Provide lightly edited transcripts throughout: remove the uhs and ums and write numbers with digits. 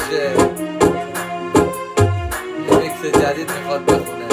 باشه. یه میکس جدید میخواد بخونه.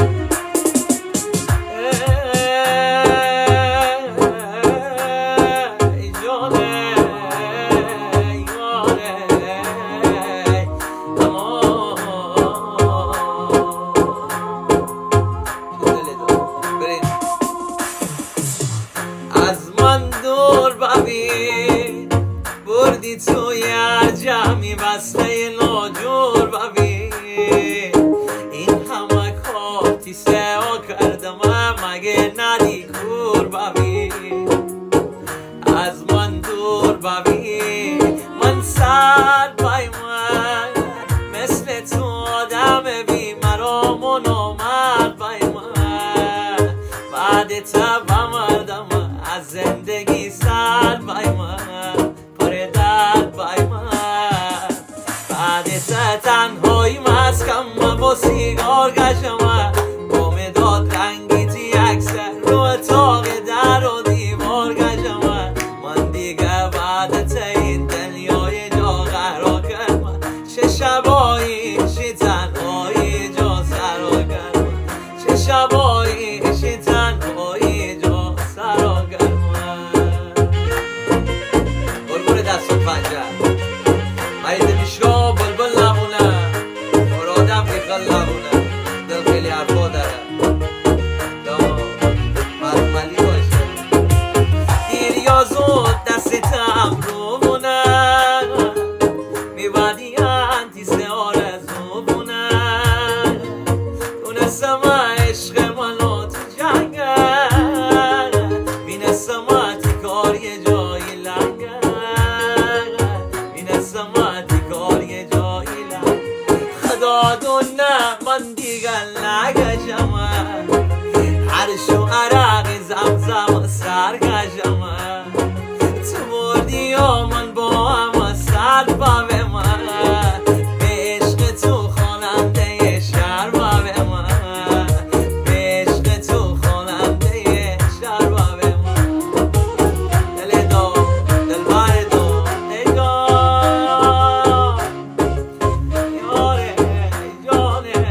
از من دور ببین بردی توی هر جمعی بسته ناجور ببین این همه کارتی سعا کردم مگه ندی کور ببین از من دور ببین من سر بای من مثل تو آدم بی مرام و نامرد بای من بعد تب مردم از زندگی سر بای من پر درد بای من بعد تنهایی مسکم با سیگار گشم با مداد رنگی تی اکثر رو اتاق در و دیوار گشم من دیگه بعد این دنیای جا قرار کردم چه شبایی چه تنهایی جا سرا کردم چه شبایی چه تنهایی جا سرا کردم بلبل دست و پنجه مریض میشگاه بلبل نمونه مرادم بیخل نمونه دل خیلی حرفا داره یا مرملی باشه دیر یا زود دستم رو مونه میبادی انتیسه آرزو مونه تونستم عشق منو تو جنگه بینستم کار یه جایی لنگه بینستم کار یه جایی لنگه خدا دونه من دیگر نگشم هر شو عرق زمزم سرگشم تو بردی و من با هم سر بابه من به عشق تو خواننده شهر بابه من به عشق تو خواننده شهر بابه من دل دو دل بار دو نگاه یاره جانه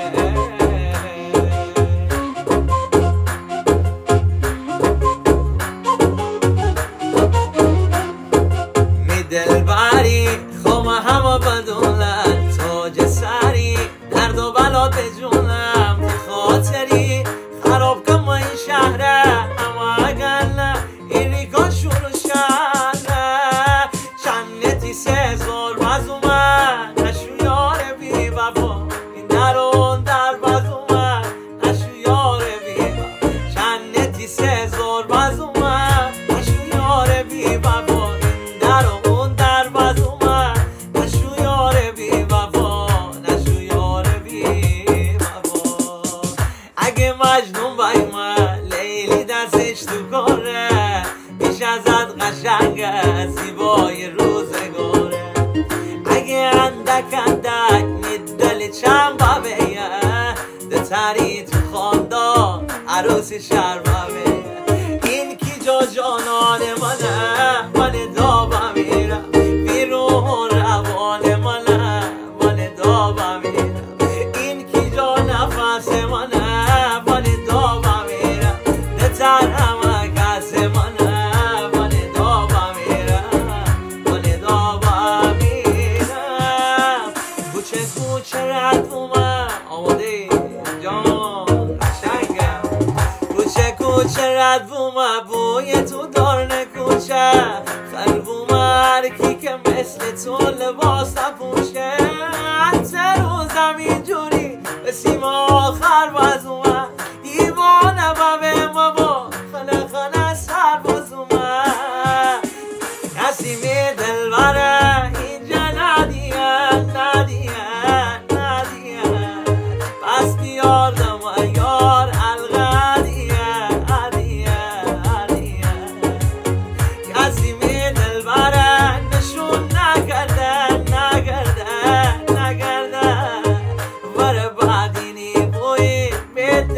می دل باری خوام همه بدولت تاج سری درد و بلا به جونم خاطری خراب کم این شهره اما اگر نه این ریکا شروع شهره چندتی سه زور باز اومد نشو یار بی وفا این در و اون در باز اومد نشو یار بی وفا چندتی سه زور باز اومد نشو یار بی وفا این در و اون در باز اومد نشو یار بی وفا نشو یار بی وفا اگه مجنون بای من لیلی دستش تو کاره بیش ازت قشنگه زیبای روزگاره اگه اندک اندک میدل چند بابیه دتری تو خاندان عروسی شهر بابیه این کی جا جانان منه من دابا میرم بیرون روان منه من دابا میرم این کی جا نفس منه من دابا میرم دتر همه کس منه من دابا میرم من دابا میرم کوچه کوچه رد اومد آماده جان قشنگم کوچه کوچه رد اومد بوی تو دارن کوچه قلب اومد کی که مثل تو لباس نپوشه حتی روزم اینجوری به سیما آخر باز اومد دیوانه بابه ما با خانه خانه سر باز اومد کسی می دل بره اینجا ندیه ندیه ندیه پس بیاردم و یار الغه دیه ادیه ادیه کسی می دل بره نشون نکرده نکرده نکرده بره بعدینی بوی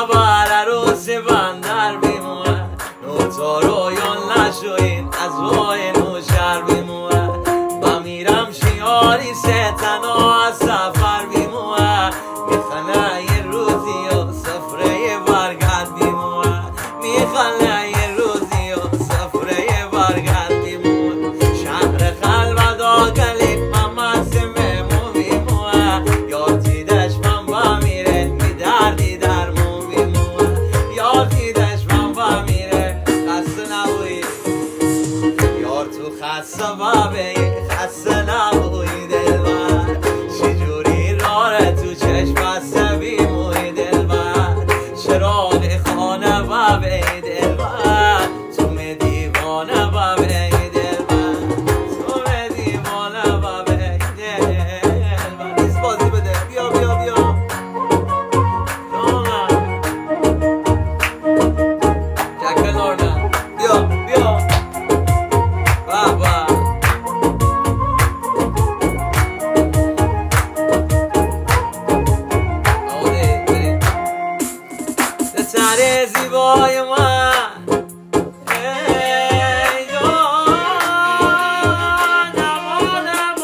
بر عروس بندر بیمونه نوتا رویان نشوین از روی نوشر بیمونه بمیرم شیاری ستنا از سفر بیمونه میخنه یه روزی و سفره برگرد بیمونه میخنه یه روزی و سفره برگرد بیمونه شهر خلوت آگلی محمد سممو بیمونه یادی دشمن بمیره میدردی در مو بیمونه یادی دشمن بمیره خسته نبوی یار تو خسته بابی خسته نبوی دلبر چجوری راره تو چشم بسته بیموی دلبر چراغ خانه بابی دلبر تو می دیوانه بابی دلبر تو می دیوانه بابی دلبر نیست بازی بده بیا بیا بیا جک لورنا بیا بیا بابا سر زیبای من ای جانم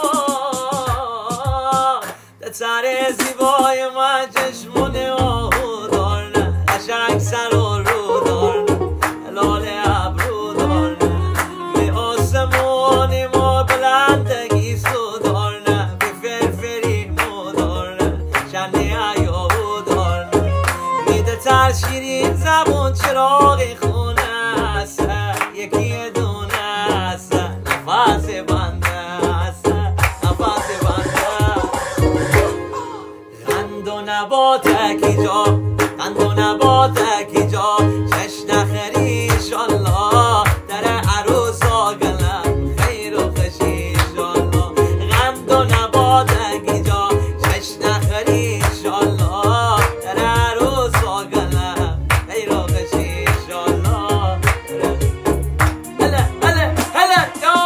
سر زیبای من چشمونه آهو دارنه قشنگ سر و رو دارنه هلال ابرو دارنه به آسمونی ما بلندگی سو دارنه به فرفری مو دارنه شنی ایاهو دارنه میده تر شیرین زبون چراغ خونه است یکی دونه است نفس بنده است نفس بنده قند و نباتکی جا قند و نباتکی جا جشن خری انشالله در عروس آگلم خیر و خوشی انشالله قند و نباتکی جا جشن خری انشالله در عروس آگلم خیر و خوشی انشالله هله هله هله یا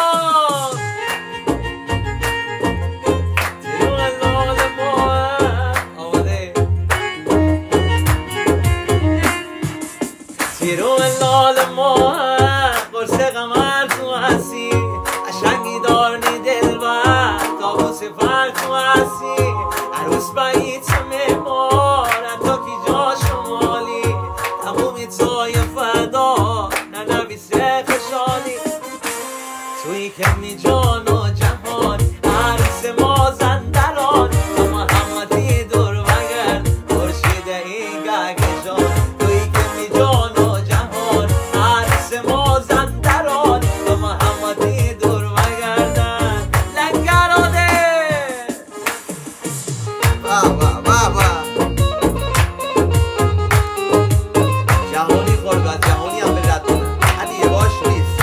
تیرو لال ماه قرص قمر تو هستی قشنگی دارنی دلبر تابوس فر تو هستی عروس باید تو مهمان تا کی جا شمالی تمومی توی فدا ننویسه خوشحالی توی کمی جان و جهان عروس ما زندران تا محمدی دور بگرد خورشید این گگشان توی کمی جان و جهان عروس ما زندران تا محمدی دور بگردن لنگراده بابا بابا جهانی خورگاد جهانی هم به رد کنن حدی یه باش نیست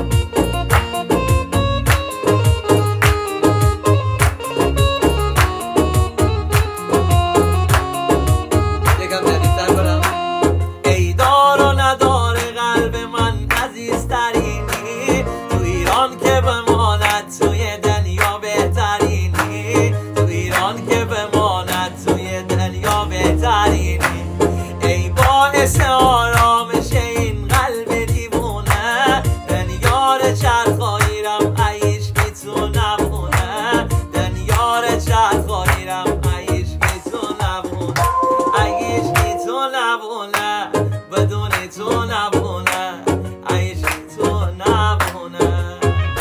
یکم دقیق‌تر برم ای دار و ندار قلب من عزیزترینی تو ایران که بماند توی دنیا بهترینی تو ایران که بماند توی دنیا بهترینی ای باعث آرامش این قلب دیوونه دنیار چرخاییرم عیش میتونه بونه دنیار چرخاییرم عیش میتونه بونه عیش میتونه بونه بدون تو نبونه عیش تو نبونه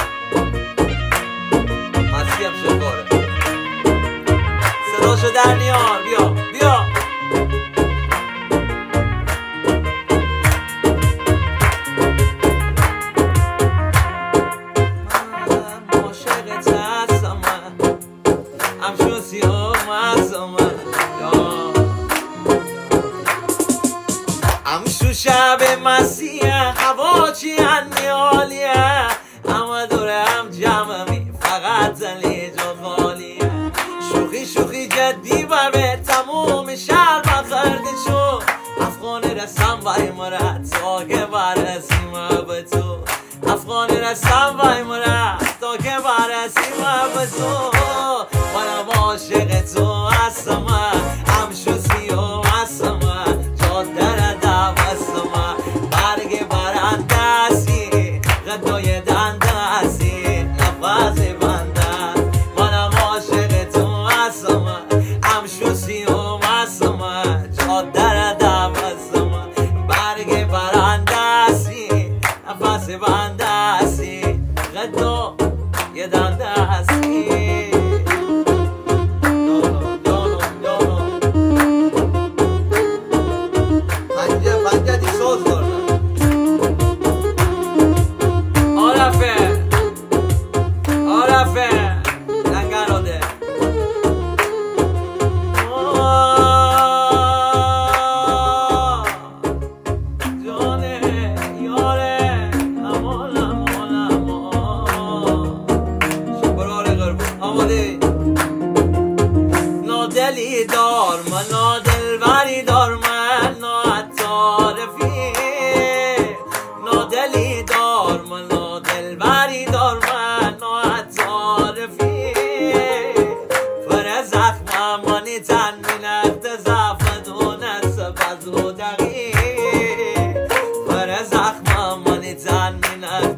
مسیح هم شکاره صداشو در نیار بیا بیا من عاشقت هستم من همچون سیاه هستم من همشو شب مسیح هوا چی انیالیه همه دوره هم جمعی فقط زلی جا خالیه شوخی شوخی جدی بره تموم شهر بخرده شو افغان رسم بای مرد تا که برسیم به تو افغان رسم بای مرد تا که برسیم به تو منم عاشق تو هستم همشو سیاه هستم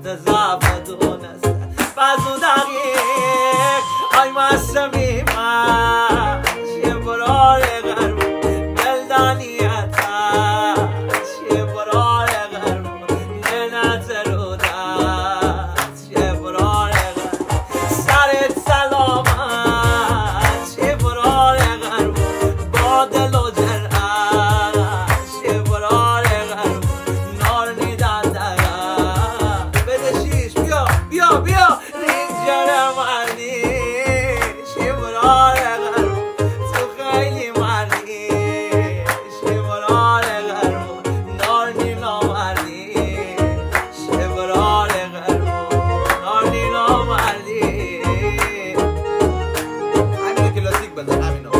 ضعف دونسته بعضو دقیق آی مستمی من چیه برار غرب دلدانیت چیه برار غرب ننت رودت چیه برار غرب سرت سلامت چیه برار غرب با دل و جرأت چیه برار غرب نار نیدن دقم بده شیش بیا بیا بیا رنجر مردی چیه برار غرب تو خیلی مردی چیه برار غرب نار نینا مردی چیه برار غرب نار نینا مردی همینو کلاسیک بزن همینو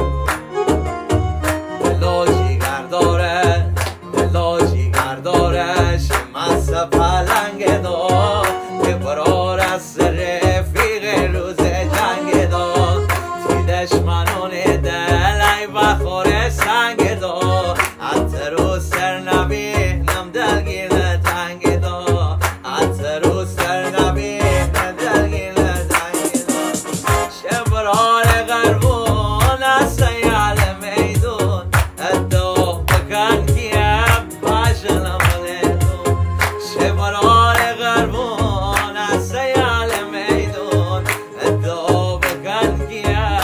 دلا جیگر داره دلا جیگر داره شمس پلنگ دار که برار از رفیق روز جنگ دار تی دشمنون دل ای بخور سنگ دار حتی رو سر نبینم دلگیر تنگ دار حتی رو سر نبینم دلگیر تنگ دار چه برار غربون از سیال میدون ادو بکن کیم باشنم لیدون چه برار غربون از سیال میدون ادو بکن کیم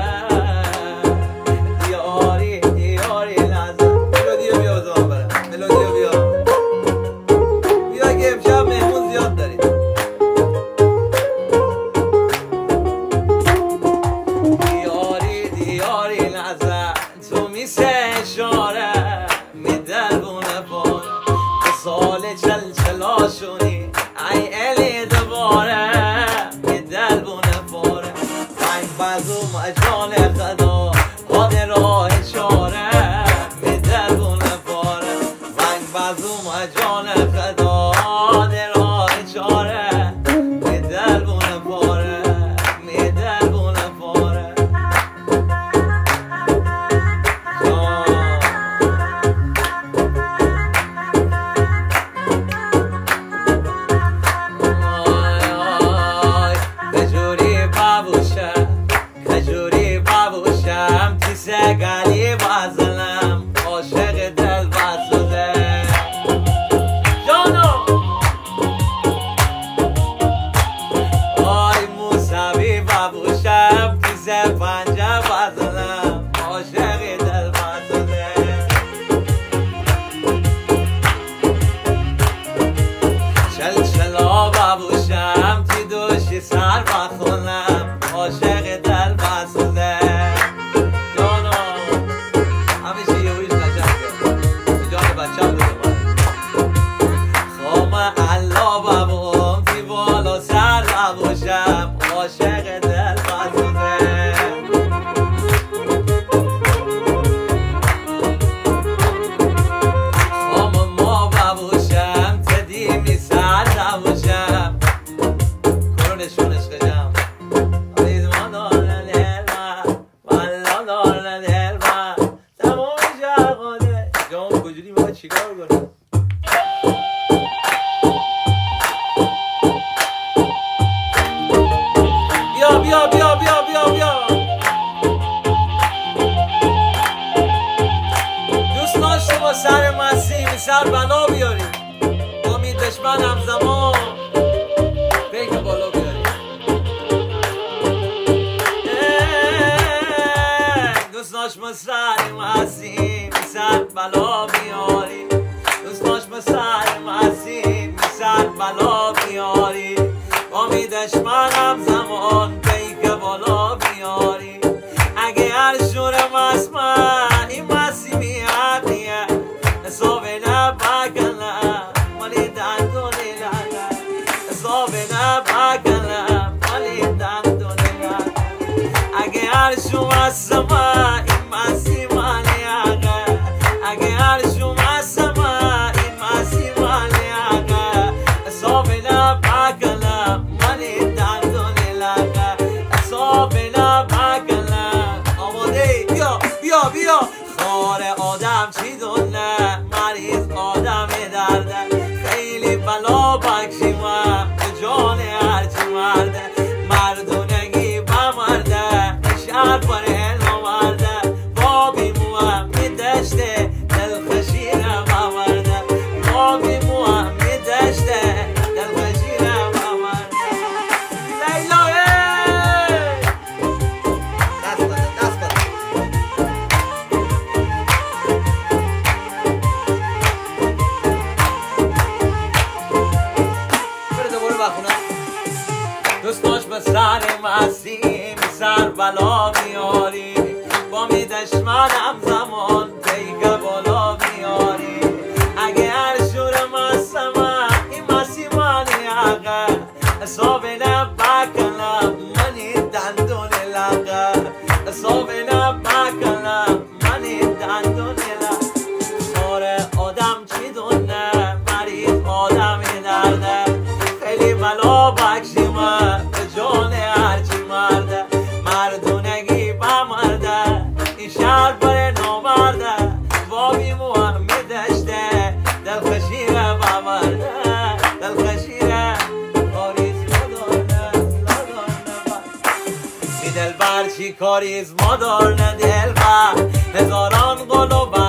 دیاری دیاری لازم ملودیو بیا بزن برم ملودیو بیا بیا که امشب مهمون زیاد داریم دیاری دیاری نظر تو میسه اشاره میدربونه باره تو سال چلچلاشونی ای الی دوباره میدربونه باره من بازوم اجان خدا آده راه چاره میدربونه باره من بازوم اجان خدا آده راه چاره میدربونه باره میدربونه باره کجوری بابوشم تی سگلی بازلم عاشق دل بازده جانو آی موسوی بابوشم تی سپنجه بازلم عاشق دل بازده چلچلا بابوشم تی دوشی سر بخونم عاشق دل بازده جانو همیشه یه ویش قشنگه به جان بچم بده خوام الله بابوم تی بالا سر بابوشم عاشق دل بازده خوام ما بابوشم تدیمی سر بابوشم کرونشون عشق جم ریزمان دارن دلم والله دارن دلم تمام جرقانه جام کجوری میخواد چیکار کنه بیا بیا بیا بیا بیا بیا دوست داشته با سر مسیح سر بلا بیاریم با می دشمن همزمان بیک بالا بیاریم دوست داشت با سر مسیح سر بلا بیاریم دوست داشت با سر مسیح سر بلا بیاریم با می دشمن همزمان بیک بالا بیاریم اگه هر شورم اسمن این مسیح میادیه حساب نبکنم مالی دندونی لگه حساب نبکنم مالی دندونی لگه اگه هر شوم اسمن این مسیح مالی اگه اگه هر شوم اسمن این مسیح مالی اگه حساب نبکنم مالی دندونی لگه بلا بیاری با می دشمنم زمان پیگه بالا بیاری اگه هر شور مستمه این مسیمانی آقا صابنه بکنم منی دندون لقه صابنه بکنم منی دندون لقه ساره آدم چی دونه مریض آدمی درده خیلی بلا بکشیمه به جان هرچی مرده مردونگی بمرده این شهر بر نامرده بابی موهمی دشته دلخشیره بمرده دلخشیره دلبر چی کاریز ما دارنه دلبر هزاران قلوب